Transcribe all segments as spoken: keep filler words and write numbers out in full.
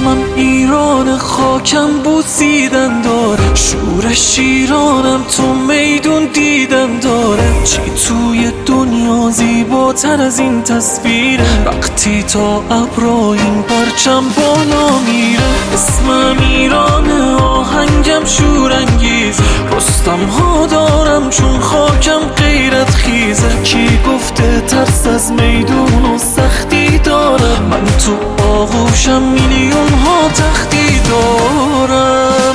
اسمم ایران، خاکم بوسیدن داره، شور شیرانم تو میدون دیدن داره. چی توی دنیا زیباتر از این تصویره، وقتی تا ابرا این پرچم بالا میره. اسمم ایرانه، آهنگم شورانگیز، رستم ها دارم چون خاکم غیرت خیزه. کی گفته ترس از میدون و سختی دارم، من تو آغوشم میلیون ها تختی دارم.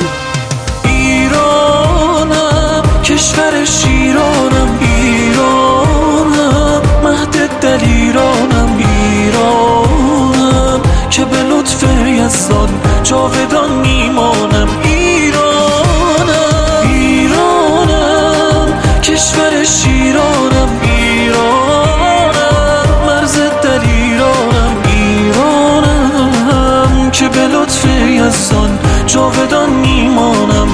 ایرانم کشور شیرانم، ایرانم مهد دلیرانم، ایرانم که به لطف یزدان جاودان میمانم. ایرانم ایرانم کشور شیرانم، ایرانم مرز دلیرانم، ایرانم که به لطف یزدان جاودان میمانم.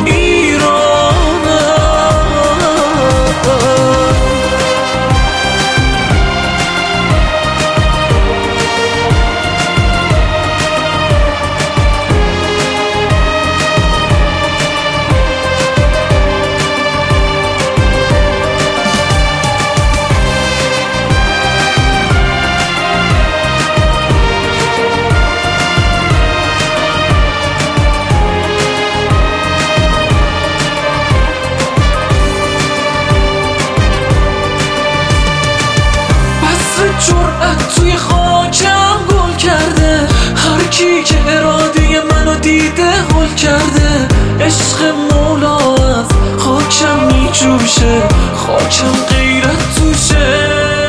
جرأت توی خاکم گل کرده، هر کی که اراده منو دیده هل کرده. عشق مولا از خاکم میجوشه، خاکم غیرت توشه.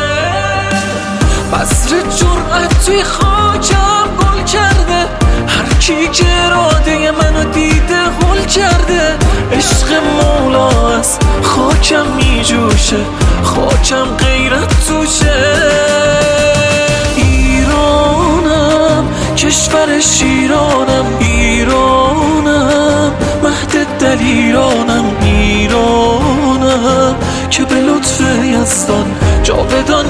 بذر جرأت توی خاکم گل کرده، هر کی که اراده منو دیده هل کرده. عشق مولا از خاکم میجوشه، خاکم غیرت توشه. ایرانم کشور شیرانم، ایرانم مهد دلیرانم، ایرانم که به لطف یزدان جاودان